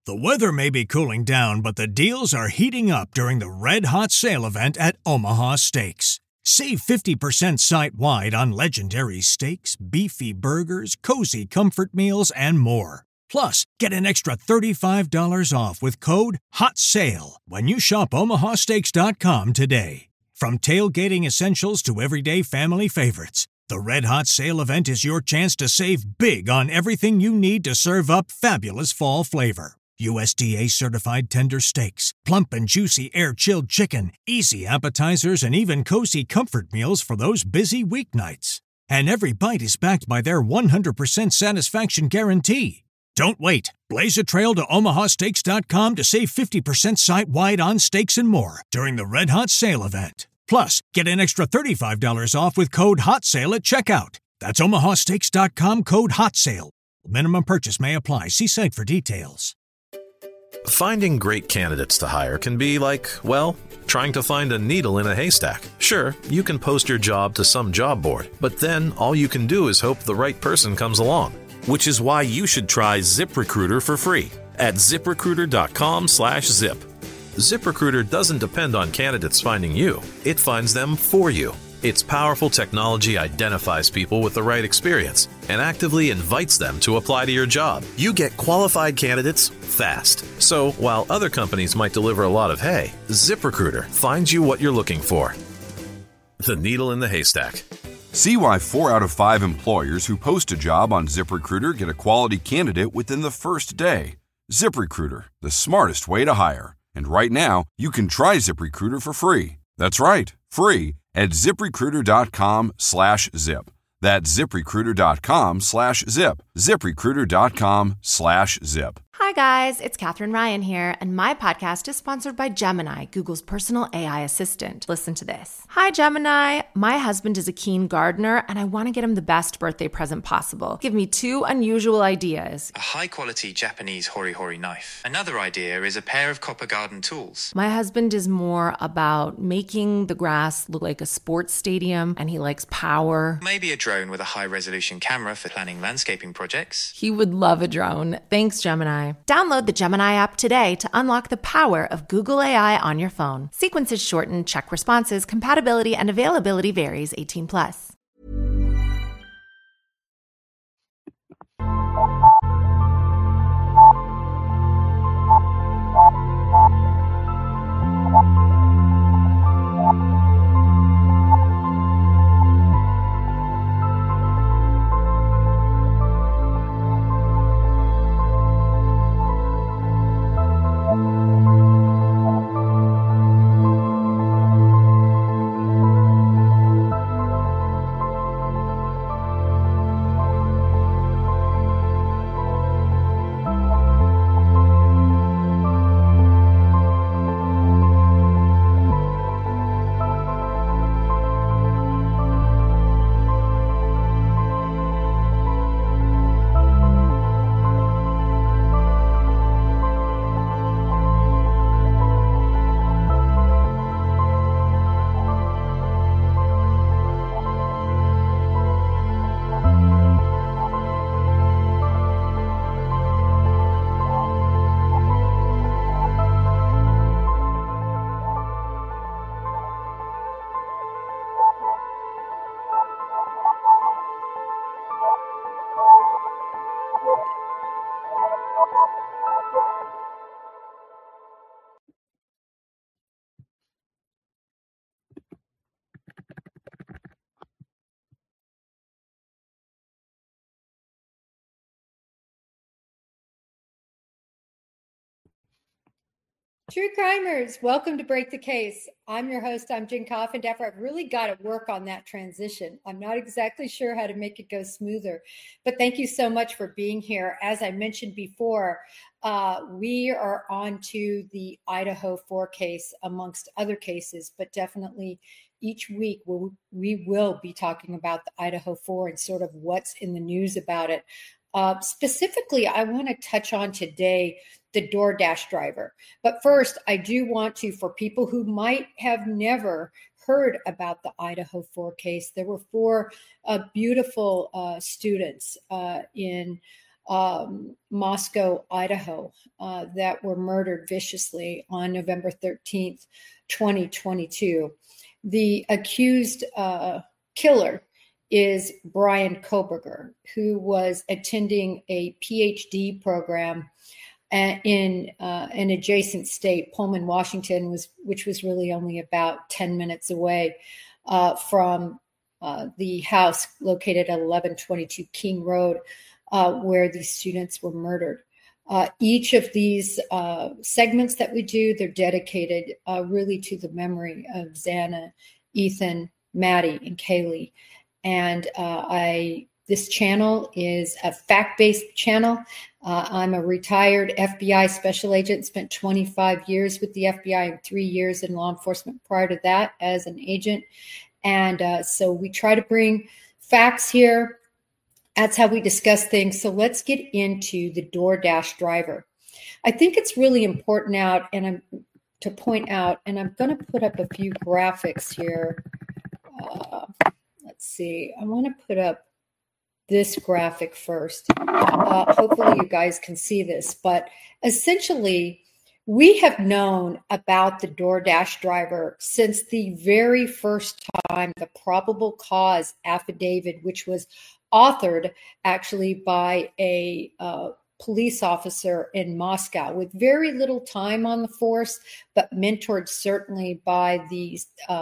The weather may be cooling down, but the deals are heating up during the Red Hot Sale event at Omaha Steaks. Save 50% site-wide on legendary steaks, beefy burgers, cozy comfort meals, and more. Plus, get an extra $35 off with code HOTSALE when you shop omahasteaks.com today. From tailgating essentials to everyday family favorites, the Red Hot Sale event is your chance to save big on everything you need to serve up fabulous fall flavor. USDA-certified tender steaks, plump and juicy air-chilled chicken, easy appetizers, and even cozy comfort meals for those busy weeknights. And every bite is backed by their 100% satisfaction guarantee. Don't wait. Blaze a trail to omahasteaks.com to save 50% site-wide on steaks and more during the Red Hot Sale event. Plus, get an extra $35 off with code HOTSALE at checkout. That's omahasteaks.com, code HOTSALE. Minimum purchase may apply. See site for details. Finding great candidates to hire can be like, well, trying to find a needle in a haystack. Sure, you can post your job to some job board, but then all you can do is hope the right person comes along. Which is why you should try ZipRecruiter for free at ZipRecruiter.com/zip. ZipRecruiter doesn't depend on candidates finding you. It finds them for you. Its powerful technology identifies people with the right experience and actively invites them to apply to your job. You get qualified candidates fast. So while other companies might deliver a lot of hay, ZipRecruiter finds you what you're looking for. The needle in the haystack. See why 4 out of 5 employers who post a job on ZipRecruiter get a quality candidate within the first day. ZipRecruiter, the smartest way to hire. And right now, you can try ZipRecruiter for free. That's right, free at ZipRecruiter.com/zip. That's ZipRecruiter.com/zip. ZipRecruiter.com/zip. Hi guys, it's Katherine Ryan here, and my podcast is sponsored by Gemini, Google's personal AI assistant. Listen to this. Hi Gemini, my husband is a keen gardener, and I want to get him the best birthday present possible. Give me 2 unusual ideas. A high-quality Japanese hori-hori knife. Another idea is a pair of copper garden tools. My husband is more about making the grass look like a sports stadium, and he likes power. Maybe a drone with a high-resolution camera for planning landscaping projects. He would love a drone. Thanks, Gemini. Download the Gemini app today to unlock the power of Google AI on your phone. Sequences shorten, check responses, compatibility, and availability varies 18+. True crimers, welcome to Break the Case. I'm your host. I'm Jen Coffindaffer. I've really got to work on that transition. I'm not exactly sure how to make it go smoother, but thank you so much for being here. As I mentioned before, we are on to the Idaho 4 case amongst other cases, but definitely each week we will be talking about the Idaho 4 and sort of what's in the news about it. Specifically, I want to touch on today the DoorDash driver. But first, I do want to, for people who might have never heard about the Idaho 4 case, there were 4 beautiful students in Moscow, Idaho, that were murdered viciously on November 13th, 2022. The accused killer is Bryan Kohberger, who was attending a PhD program in an adjacent state, Pullman, Washington, which was really only about 10 minutes away from the house located at 1122 King Road, where these students were murdered. Each of these segments that we do, they're dedicated really to the memory of Xana, Ethan, Maddie, and Kaylee. And this channel is a fact-based channel. I'm a retired FBI special agent, spent 25 years with the FBI and 3 years in law enforcement prior to that as an agent. And so we try to bring facts here. That's how we discuss things. So let's get into the DoorDash driver. I think it's really important to point out, and I'm going to put up a few graphics here. Let's see. I want to put up this graphic first. Hopefully you guys can see this, but essentially we have known about the DoorDash driver since the very first time the probable cause affidavit, which was authored actually by a police officer in Moscow with very little time on the force, but mentored certainly by the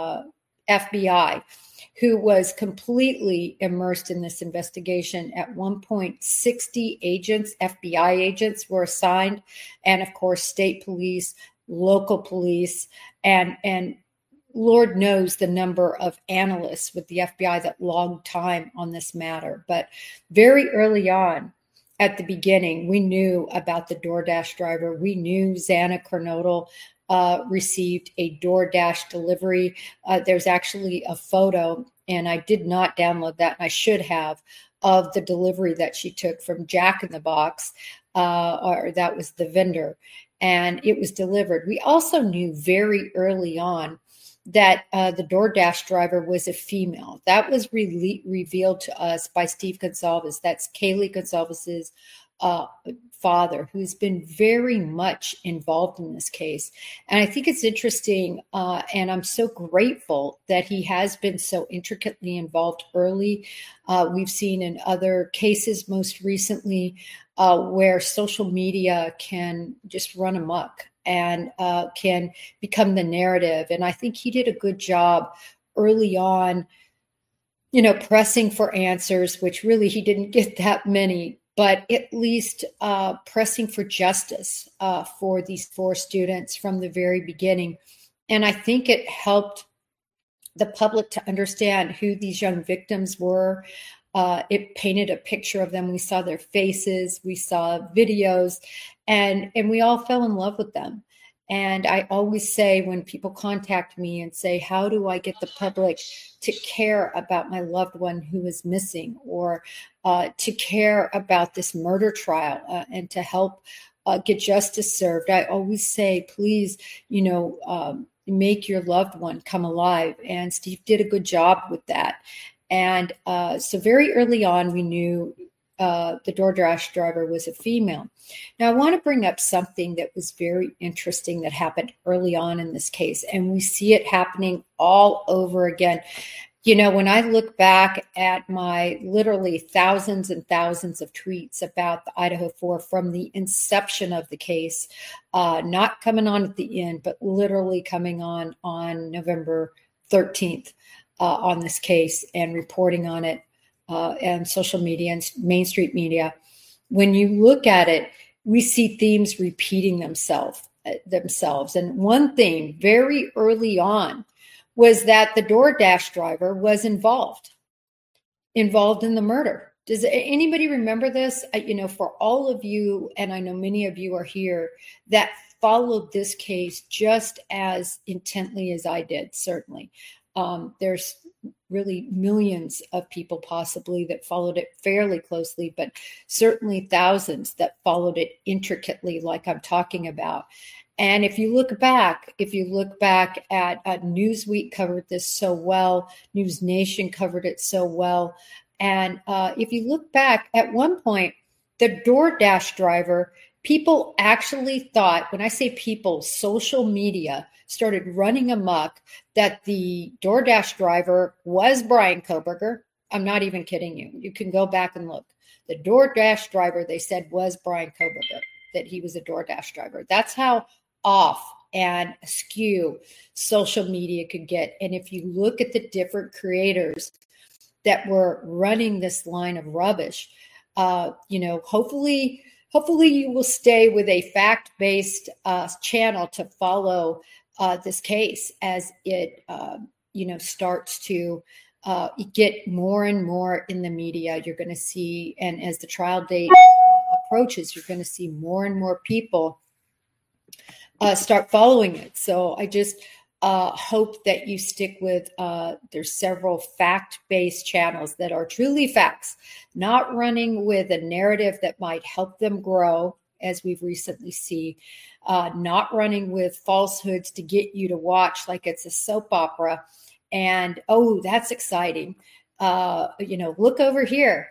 FBI, who was completely immersed in this investigation. At one point, 60 agents, FBI agents, were assigned, and of course, state police, local police, and Lord knows the number of analysts with the FBI that logged time on this matter. But very early on, at the beginning, we knew about the DoorDash driver. We knew Xana Kernodle received a DoorDash delivery. There's actually a photo, and I did not download that, and I should have, of the delivery that she took from Jack in the Box, or that was the vendor, and it was delivered. We also knew very early on that the DoorDash driver was a female. That was revealed to us by Steve Gonsalves. That's Kaylee Gonsalves's father, who's been very much involved in this case. And I think it's interesting, and I'm so grateful that he has been so intricately involved early. We've seen in other cases most recently where social media can just run amok and can become the narrative. And I think he did a good job early on, pressing for answers, which really he didn't get that many, but at least pressing for justice for these 4 students from the very beginning. And I think it helped the public to understand who these young victims were. It painted a picture of them. We saw their faces, we saw videos, and we all fell in love with them. And I always say when people contact me and say, how do I get the public to care about my loved one who is missing, or to care about this murder trial and to help get justice served, I always say, please, make your loved one come alive. And Steve did a good job with that. And so very early on, we knew the DoorDash driver was a female. Now, I want to bring up something that was very interesting that happened early on in this case, and we see it happening all over again. When I look back at my literally thousands and thousands of tweets about the Idaho 4 from the inception of the case, not coming on at the end, but literally coming on November 13th on this case and reporting on it and social media and Main Street media, when you look at it, we see themes repeating themselves. And one thing very early on was that the DoorDash driver was involved in the murder. Does anybody remember this? For all of you, and I know many of you are here, that followed this case just as intently as I did, certainly. There's really millions of people possibly that followed it fairly closely, but certainly thousands that followed it intricately, like I'm talking about. And if you look back at Newsweek covered this so well, News Nation covered it so well. And if you look back, at one point, The DoorDash driver, people actually thought, when I say people, social media started running amok, that the DoorDash driver was Bryan Kohberger. I'm not even kidding you. You can go back and look. The DoorDash driver, they said, was Bryan Kohberger, that he was a DoorDash driver. That's how off and askew social media could get. And if you look at the different creators that were running this line of rubbish, hopefully you will stay with a fact-based channel to follow this case as it, starts to get more and more in the media. You're going to see, and as the trial date approaches, you're going to see more and more people start following it. So I just hope that you stick with, there's several fact-based channels that are truly facts, not running with a narrative that might help them grow, as we've recently seen, not running with falsehoods to get you to watch like it's a soap opera. And, oh, that's exciting. Look over here.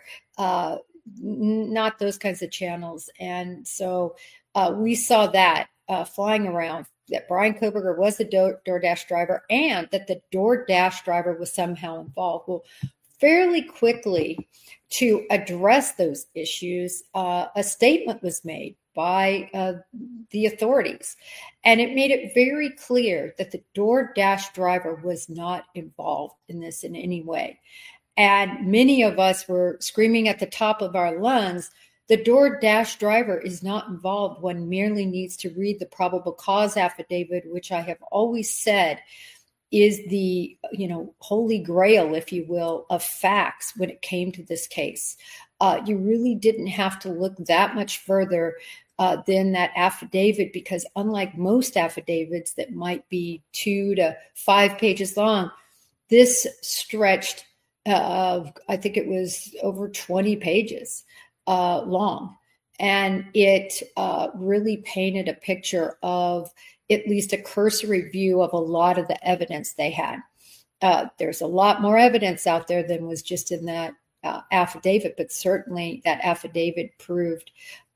Not those kinds of channels. And so we saw that flying around, that Bryan Kohberger was the DoorDash driver and that the DoorDash driver was somehow involved. Well, fairly quickly, to address those issues, a statement was made by the authorities, and it made it very clear that the DoorDash driver was not involved in this in any way. And many of us were screaming at the top of our lungs, the DoorDash driver is not involved. One merely needs to read the probable cause affidavit, which I have always said is the, holy grail, if you will, of facts when it came to this case. You really didn't have to look that much further than that affidavit, because unlike most affidavits that might be 2 to 5 pages long, this stretched, I think it was over 20 pages long. And it really painted a picture of at least a cursory view of a lot of the evidence they had. There's a lot more evidence out there than was just in that affidavit, but certainly that affidavit proved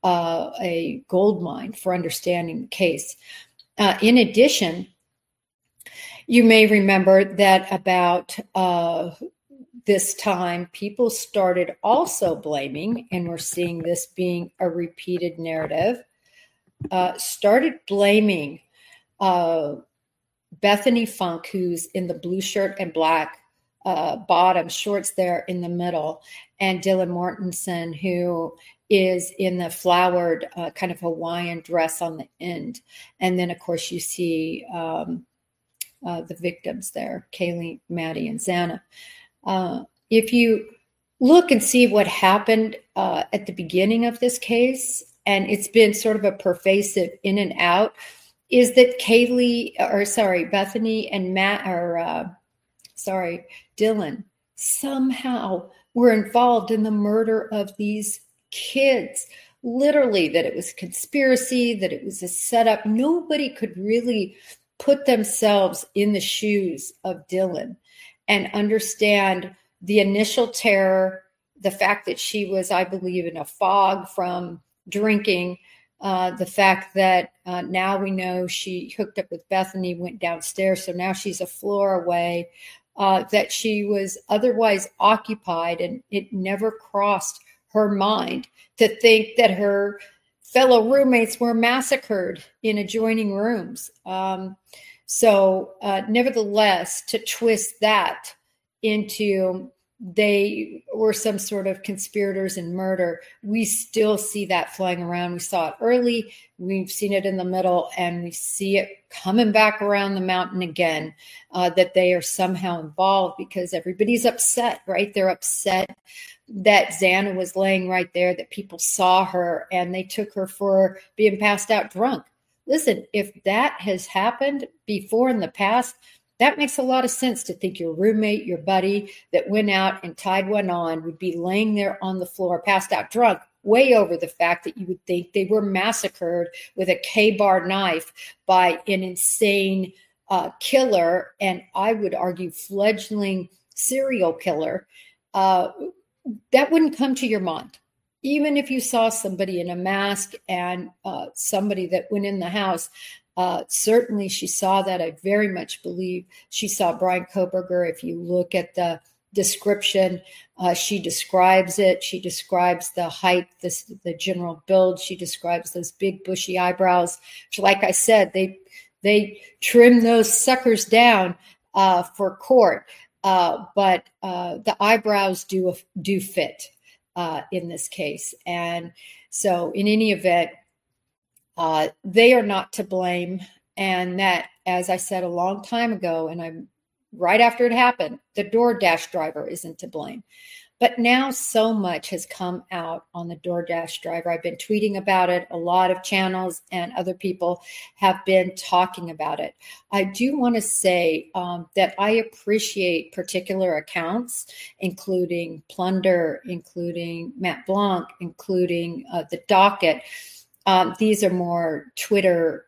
a gold mine for understanding the case. In addition, you may remember that about this time, people started also blaming, and we're seeing this being a repeated narrative, started blaming Bethany Funk, who's in the blue shirt and black bottom, shorts there in the middle, and Dylan Mortensen, who is in the flowered kind of Hawaiian dress on the end. And then, of course, you see the victims there, Kaylee, Maddie, and Xana. If you look and see what happened at the beginning of this case, and it's been sort of a pervasive in and out, is that Bethany and Dylan somehow were involved in the murder of these kids. Literally, that it was a conspiracy, that it was a setup. Nobody could really put themselves in the shoes of Dylan and understand the initial terror, the fact that she was, I believe, in a fog from drinking, the fact that now we know she hooked up with Bethany, went downstairs, so now she's a floor away, that she was otherwise occupied, and it never crossed her mind to think that her fellow roommates were massacred in adjoining rooms. Nevertheless, to twist that into they were some sort of conspirators in murder, we still see that flying around. We saw it early, we've seen it in the middle, and we see it coming back around the mountain again, that they are somehow involved because everybody's upset, right? They're upset that Xana was laying right there, that people saw her and they took her for being passed out drunk. Listen, if that has happened before in the past, that makes a lot of sense to think your roommate, your buddy that went out and tied one on would be laying there on the floor, passed out drunk, way over the fact that you would think they were massacred with a K-bar knife by an insane killer, and I would argue fledgling serial killer. That wouldn't come to your mind. even if you saw somebody in a mask and somebody that went in the house, certainly she saw that. I very much believe she saw Bryan Kohberger. If you look at the description, she describes it. She describes the height, the general build. She describes those big bushy eyebrows. Like I said, they trim those suckers down for court, but the eyebrows do fit in this case. And so in any event, they are not to blame. And that, as I said a long time ago, and I'm right after it happened, the DoorDash driver isn't to blame. But now so much has come out on the DoorDash driver. I've been tweeting about it. A lot of channels and other people have been talking about it. I do want to say that I appreciate particular accounts, including Plunder, including Matt Blanc, including The Docket. These are more Twitter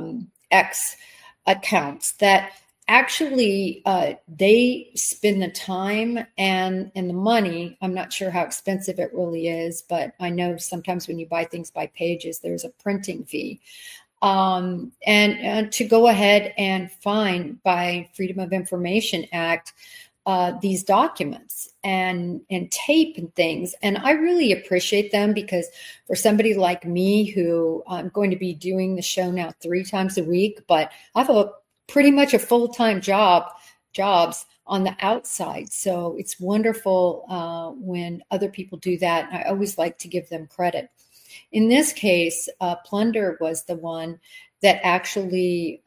X accounts that actually they spend the time and the money. I'm not sure how expensive it really is, but I know sometimes when you buy things by pages, there's a printing fee. And to go ahead and find by Freedom of Information Act these documents and tape and things. And I really appreciate them, because for somebody like me, who I'm going to be doing the show now 3 times a week, but I have pretty much a full-time jobs on the outside. So it's wonderful when other people do that. I always like to give them credit. In this case, Plunder was the one that actually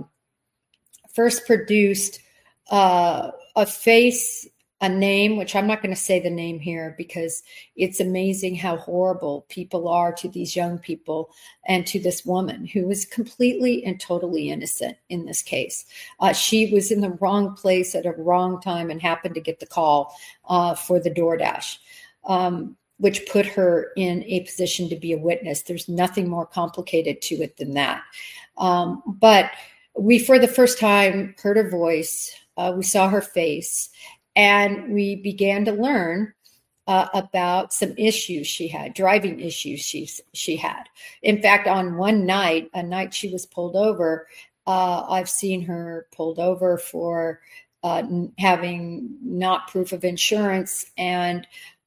first produced a face, a name, which I'm not going to say the name here because it's amazing how horrible people are to these young people and to this woman who was completely and totally innocent in this case. She was in the wrong place at a wrong time and happened to get the call for the DoorDash, which put her in a position to be a witness. There's nothing more complicated to it than that. But we, for the first time, heard her voice. We saw her face. And we began to learn about some issues she had, driving issues she had. In fact, on one night, a night she was pulled over, I've seen her pulled over for having not proof of insurance. And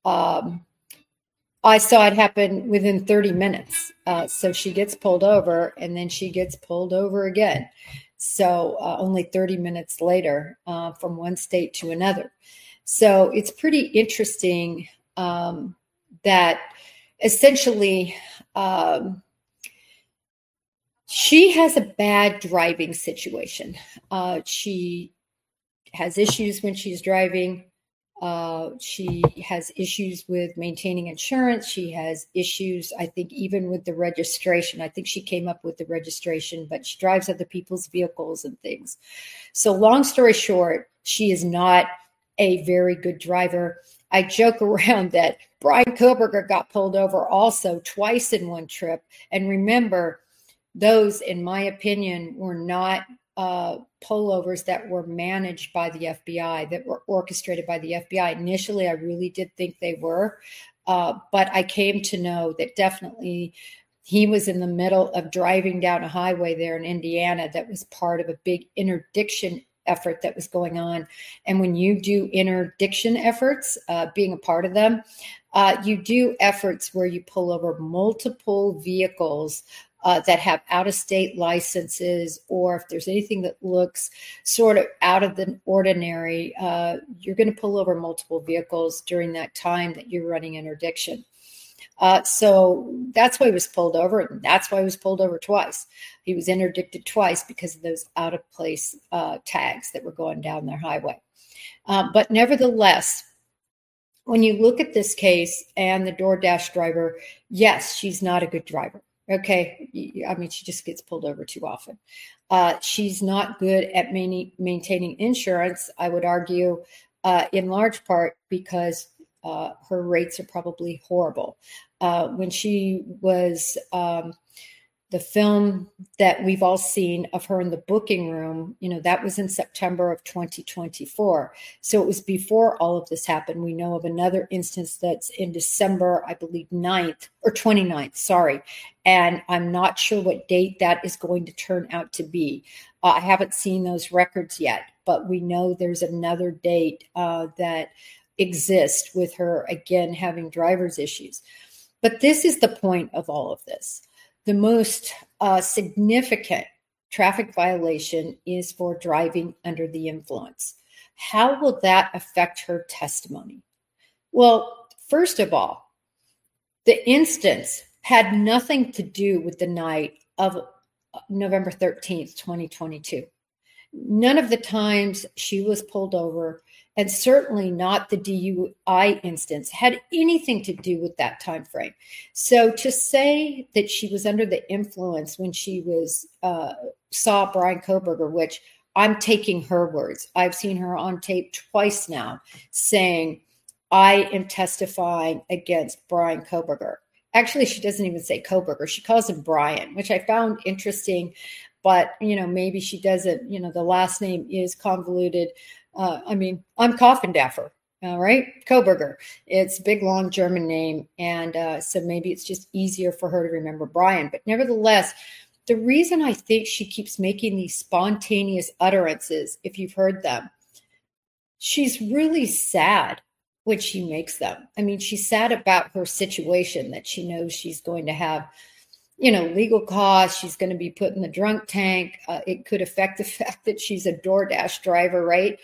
I saw it happen within 30 minutes. So she gets pulled over, and then she gets pulled over again. So only 30 minutes later, from one state to another. So it's pretty interesting that essentially she has a bad driving situation. She has issues when she's driving. She has issues with maintaining insurance. She has issues, I think, even with the registration. I think she came up with the registration, but she drives other people's vehicles and things. So long story short, she is not a very good driver. I joke around that Bryan Kohberger got pulled over also twice in one trip. And remember, those, in my opinion, were not pullovers that were managed by the FBI, that were orchestrated by the FBI. Initially, I really did think they were, but I came to know that definitely he was in the middle of driving down a highway there in Indiana that was part of a big interdiction effort that was going on. And when you do interdiction efforts, being a part of them, you do efforts where you pull over multiple vehicles that have out-of-state licenses, or if there's anything that looks sort of out of the ordinary, you're going to pull over multiple vehicles during that time that you're running interdiction. So that's why he was pulled over, and that's why he was pulled over twice. He was interdicted twice because of those out-of-place tags that were going down their highway. But nevertheless, when you look at this case and the DoorDash driver, yes, she's not a good driver. Okay. I mean, she just gets pulled over too often. She's not good at maintaining insurance, I would argue, in large part because her rates are probably horrible. When she was The film that we've all seen of her in the booking room, that was in September of 2024. So it was before all of this happened. We know of another instance that's in December, I believe 9th or 29th, sorry. And I'm not sure what date that is going to turn out to be. I haven't seen those records yet, but we know there's another date that exists with her, again, having driver's issues. But this is the point of all of this. The most significant traffic violation is for driving under the influence. How will that affect her testimony? Well, first of all, the instance had nothing to do with the night of November 13th, 2022. None of the times she was pulled over, and certainly not the DUI instance, had anything to do with that time frame. So to say that she was under the influence when she saw Bryan Kohberger, which I'm taking her words, I've seen her on tape twice now saying, I am testifying against Bryan Kohberger. Actually, she doesn't even say Kohberger. She calls him Bryan, which I found interesting. But, maybe she doesn't, the last name is convoluted. I'm Coffindaffer, all right? Kohberger. It's a big, long German name. And so maybe it's just easier for her to remember Bryan. But nevertheless, the reason I think she keeps making these spontaneous utterances, if you've heard them, she's really sad when she makes them. She's sad about her situation, that she knows she's going to have legal costs. She's going to be put in the drunk tank. It could affect the fact that she's a DoorDash driver, right?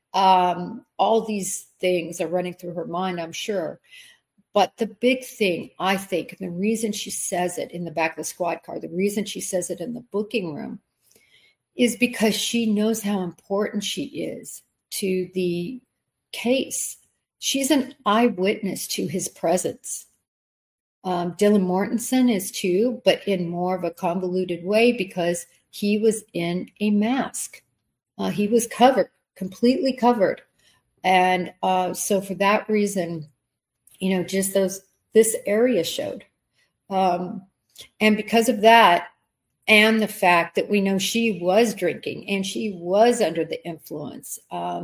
All these things are running through her mind, I'm sure. But the big thing, I think, and the reason she says it in the back of the squad car, the reason she says it in the booking room, is because she knows how important she is to the case. She's an eyewitness to his presence. Dylan Mortensen is too, but in more of a convoluted way because he was in a mask. He was covered, completely covered. And so for that reason, just this area showed. And because of that, and the fact that we know she was drinking and she was under the influence.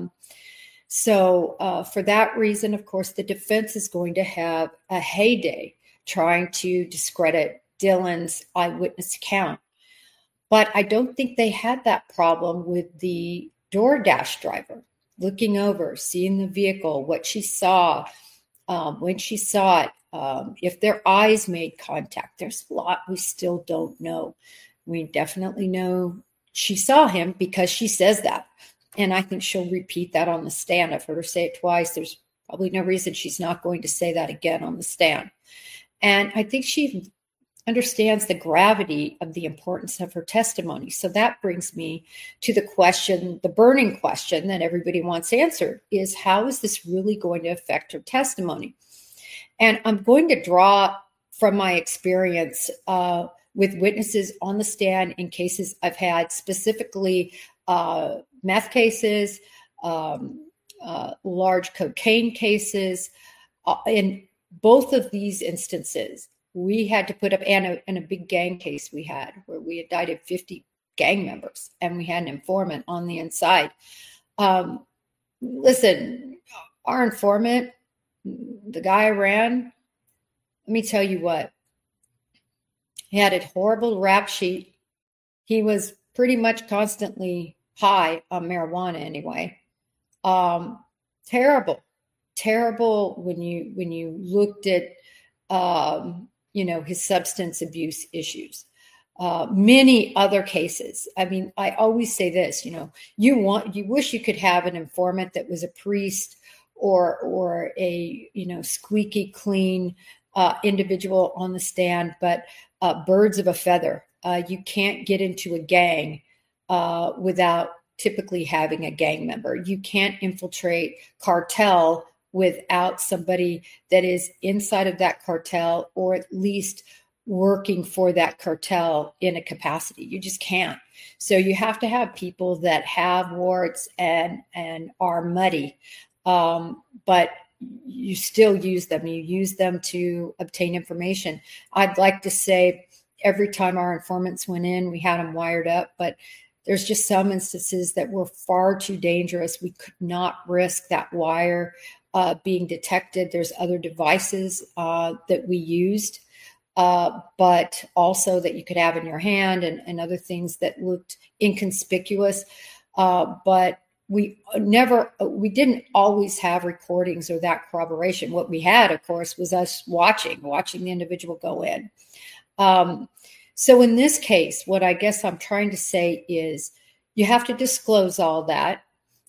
So for that reason, of course, the defense is going to have a heyday trying to discredit Dylan's eyewitness account. But I don't think they had that problem with the DoorDash driver looking over, seeing the vehicle, what she saw, when she saw it, if their eyes made contact. There's a lot we still don't know. We definitely know she saw him because she says that. And I think she'll repeat that on the stand. I've heard her say it twice. There's probably no reason she's not going to say that again on the stand. And I think she understands the gravity of the importance of her testimony. So that brings me to the question, the burning question that everybody wants answered is, how is this really going to affect her testimony? And I'm going to draw from my experience with witnesses on the stand in cases I've had, specifically meth cases, large cocaine cases. In both of these instances, we had to put up, and a big gang case we had where we indicted 50 gang members and we had an informant on the inside. Listen, our informant, the guy I ran, let me tell you what, he had a horrible rap sheet. He was pretty much constantly high on marijuana anyway. Terrible when you looked at, his substance abuse issues. Many other cases. I always say this, you wish you could have an informant that was a priest or a, squeaky clean individual on the stand, but birds of a feather. You can't get into a gang without typically having a gang member. You can't infiltrate cartel without somebody that is inside of that cartel or at least working for that cartel in a capacity. You just can't. So you have to have people that have warts and are muddy, but you still use them. You use them to obtain information. I'd like to say every time our informants went in, we had them wired up, but there's just some instances that were far too dangerous. We could not risk that wire being detected. There's other devices that we used, but also that you could have in your hand and other things that looked inconspicuous. But we didn't always have recordings or that corroboration. What we had, of course, was us watching the individual go in. So in this case, what I guess I'm trying to say is you have to disclose all that.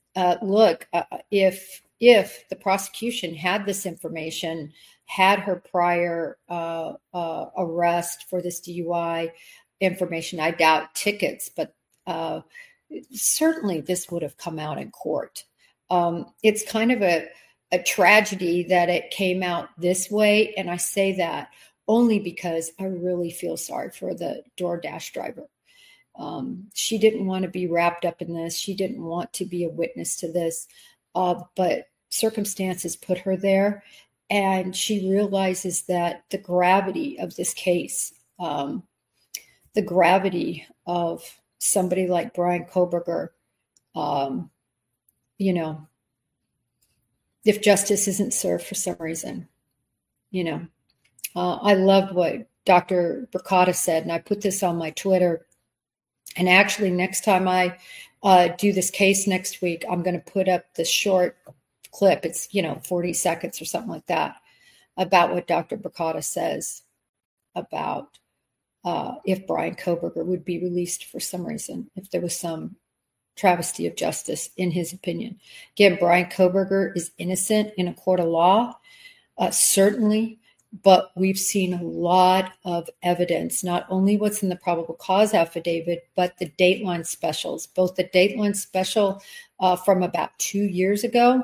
If the prosecution had this information, had her prior arrest for this DUI information, I doubt tickets, but certainly this would have come out in court. It's kind of a tragedy that it came out this way. And I say that only because I really feel sorry for the DoorDash driver. She didn't want to be wrapped up in this. She didn't want to be a witness to this, but circumstances put her there. And she realizes that the gravity of this case, the gravity of somebody like Bryan Kohberger, if justice isn't served for some reason, I loved what Dr. Bricata said, and I put this on my Twitter. And actually, next time I do this case next week, I'm going to put up the short clip. It's, 40 seconds or something like that, about what Dr. Bricata says about if Bryan Kohberger would be released for some reason, if there was some travesty of justice, in his opinion. Again, Bryan Kohberger is innocent in a court of law, certainly, but we've seen a lot of evidence, not only what's in the probable cause affidavit, but the Dateline specials, both the Dateline special from about 2 years ago.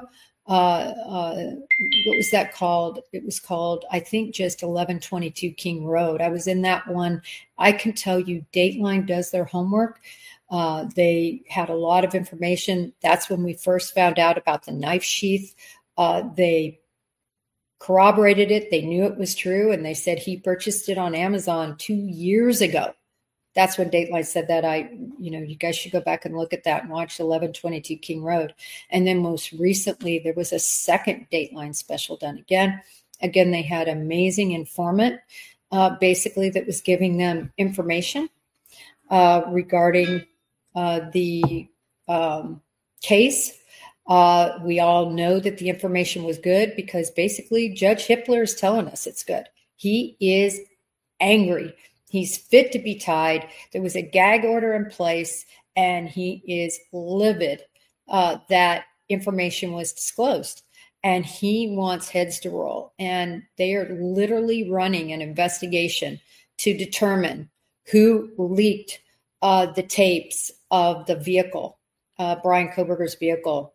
What was that called? It was called, I think, just 1122 King Road. I was in that one. I can tell you Dateline does their homework. They had a lot of information. That's when we first found out about the knife sheath. They corroborated it. They knew it was true. And they said he purchased it on Amazon 2 years ago. That's when Dateline said that. You guys should go back and look at that and watch 1122 King Road. And then most recently, there was a second Dateline special done again. Again, they had amazing informant, basically, that was giving them information regarding the case. We all know that the information was good because basically Judge Hippler is telling us it's good. He is angry. He's fit to be tied. There was a gag order in place, and he is livid that information was disclosed. And he wants heads to roll. And they are literally running an investigation to determine who leaked the tapes of the vehicle, Bryan Kohberger's vehicle,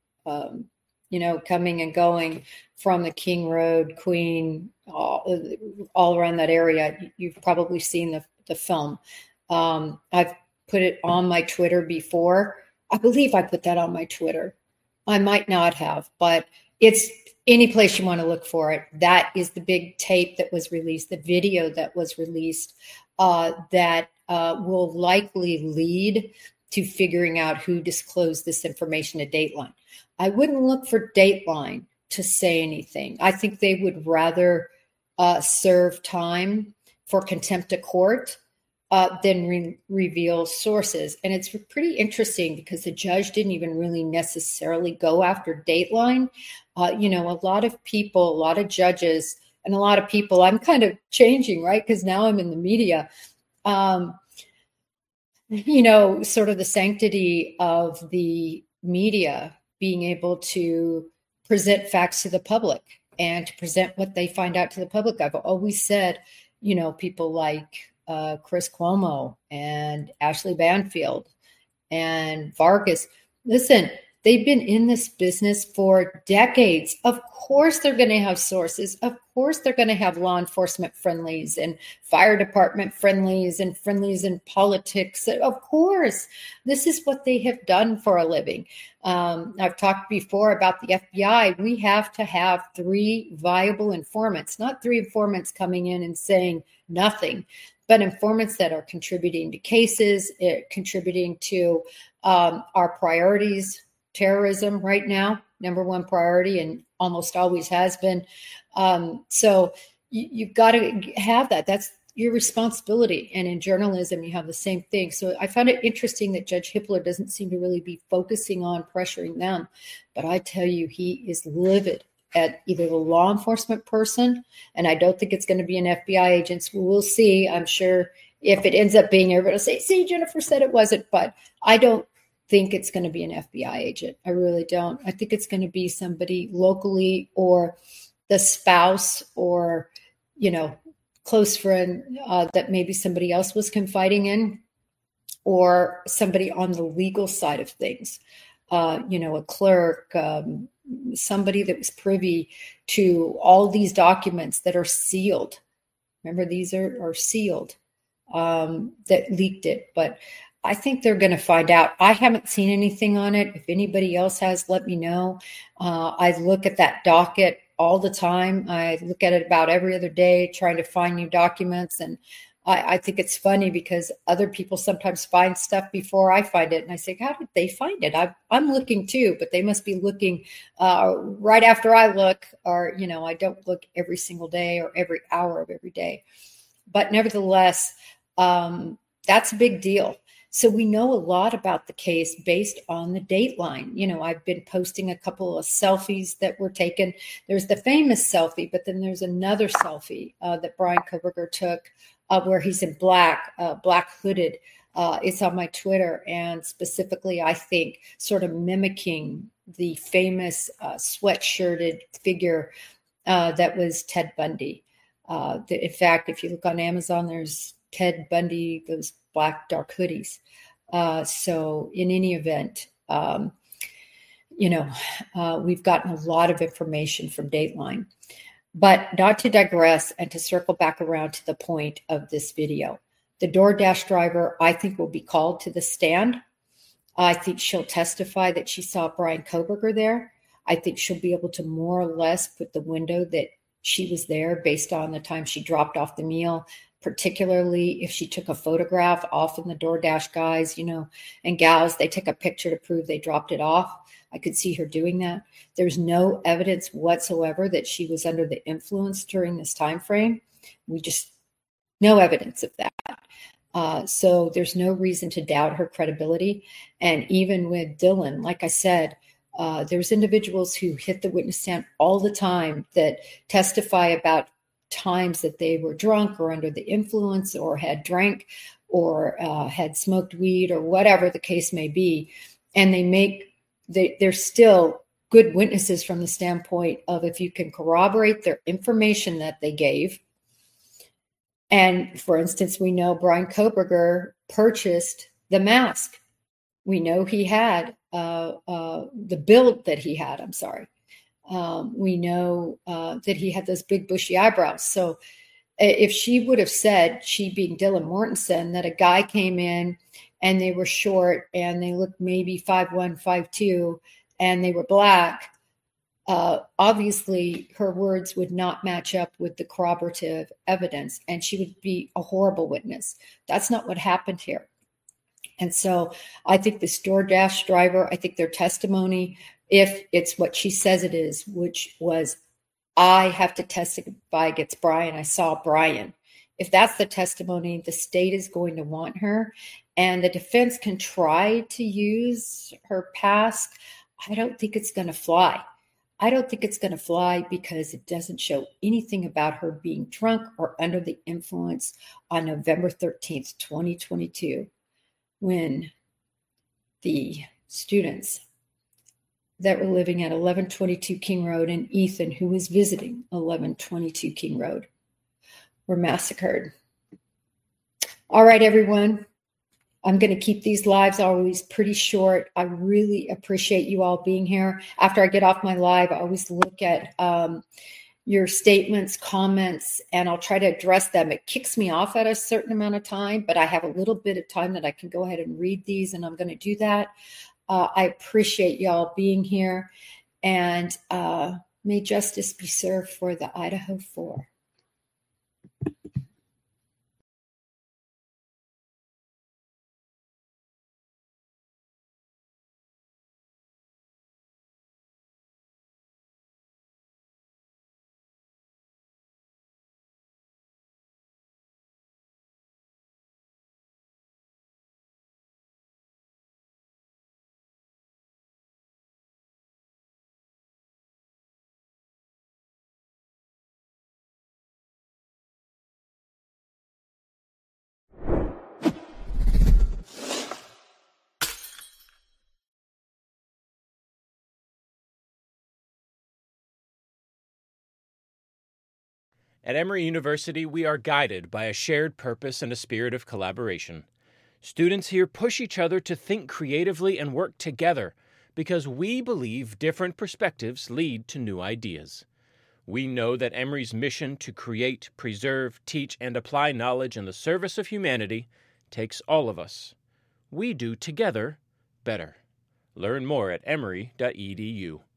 coming and going from the King Road, Queen, all around that area. You've probably seen the film. I've put it on my Twitter before. I believe I put that on my Twitter. I might not have, but it's any place you want to look for it. That is the big tape that was released, the video that was released, that will likely lead to figuring out who disclosed this information to Dateline. I wouldn't look for Dateline to say anything. I think they would rather serve time for contempt of court than reveal sources. And it's pretty interesting because the judge didn't even really necessarily go after Dateline. A lot of people, a lot of judges, and a lot of people, I'm kind of changing, right? Because now I'm in the media. Sort of the sanctity of the media being able to present facts to the public and to present what they find out to the public. I've always said, people like Chris Cuomo and Ashley Banfield and Vargas, listen, they've been in this business for decades. Of course, they're going to have sources. Of course, they're going to have law enforcement friendlies and fire department friendlies and friendlies in politics. Of course, this is what they have done for a living. I've talked before about the FBI. We have to have 3 viable informants, not 3 informants coming in and saying nothing. but informants that are contributing to cases, contributing to our priorities. Terrorism right now, number one priority, and almost always has been. So you've got to have that. That's your responsibility. And in journalism, you have the same thing. So I found it interesting that Judge Hippler doesn't seem to really be focusing on pressuring them. But I tell you, he is livid at either the law enforcement person, and I don't think it's going to be an FBI agent. We'll see. I'm sure if it ends up being, everybody will say, see, Jennifer said it wasn't. But I don't think it's going to be an FBI agent. I really don't. I think it's going to be somebody locally, or the spouse, or, close friend that maybe somebody else was confiding in, or somebody on the legal side of things, a clerk, somebody that was privy to all these documents that are sealed. Remember, these are sealed, that leaked it. But I think they're going to find out. I haven't seen anything on it. If anybody else has, let me know. I look at that docket all the time. I look at it about every other day, trying to find new documents. And I think it's funny because other people sometimes find stuff before I find it. And I say, how did they find it? I'm looking too, but they must be looking right after I look, or, I don't look every single day or every hour of every day. But nevertheless, that's a big deal. So we know a lot about the case based on the Dateline. I've been posting a couple of selfies that were taken. There's the famous selfie, but then there's another selfie that Bryan Kohberger took where he's in black hooded. It's on my Twitter, and specifically, I think, sort of mimicking the famous sweatshirted figure that was Ted Bundy. In fact, if you look on Amazon, there's Ted Bundy, those black dark hoodies. So in any event, we've gotten a lot of information from Dateline. But not to digress, and to circle back around to the point of this video, the DoorDash driver, I think, will be called to the stand. I think she'll testify that she saw Bryan Kohberger there. I think she'll be able to more or less put the window that she was there based on the time she dropped off the meal, particularly if she took a photograph. Often the DoorDash guys, and gals, they take a picture to prove they dropped it off. I could see her doing that. There's no evidence whatsoever that she was under the influence during this time frame. No evidence of that. So there's no reason to doubt her credibility. And even with Dylan, like I said, there's individuals who hit the witness stand all the time that testify about times that they were drunk or under the influence or had drank or had smoked weed or whatever the case may be. And they're still good witnesses from the standpoint of if you can corroborate their information that they gave. And for instance, we know Bryan Kohberger purchased the mask. We know he had the build that he had. I'm sorry. We know that he had those big bushy eyebrows. So if she would have said, she being Dylan Mortensen, that a guy came in and they were short and they looked maybe 5'1", 5'2", and they were black, obviously her words would not match up with the corroborative evidence, and she would be a horrible witness. That's not what happened here. And so I think this DoorDash driver, I think their testimony, if it's what she says it is, which was, I have to testify against Bryan, I saw Bryan. If that's the testimony, the state is going to want her. And the defense can try to use her past. I don't think it's going to fly. I don't think it's going to fly because it doesn't show anything about her being drunk or under the influence on November 13th, 2022, when the students that were living at 1122 King Road and Ethan, who was visiting 1122 King Road, were massacred. All right, everyone. I'm going to keep these lives always pretty short. I really appreciate you all being here. After I get off my live, I always look at your statements, comments, and I'll try to address them. It kicks me off at a certain amount of time, but I have a little bit of time that I can go ahead and read these, and I'm going to do that. I appreciate y'all being here, and may justice be served for the Idaho 4. At Emory University, we are guided by a shared purpose and a spirit of collaboration. Students here push each other to think creatively and work together because we believe different perspectives lead to new ideas. We know that Emory's mission to create, preserve, teach, and apply knowledge in the service of humanity takes all of us. We do together better. Learn more at emory.edu.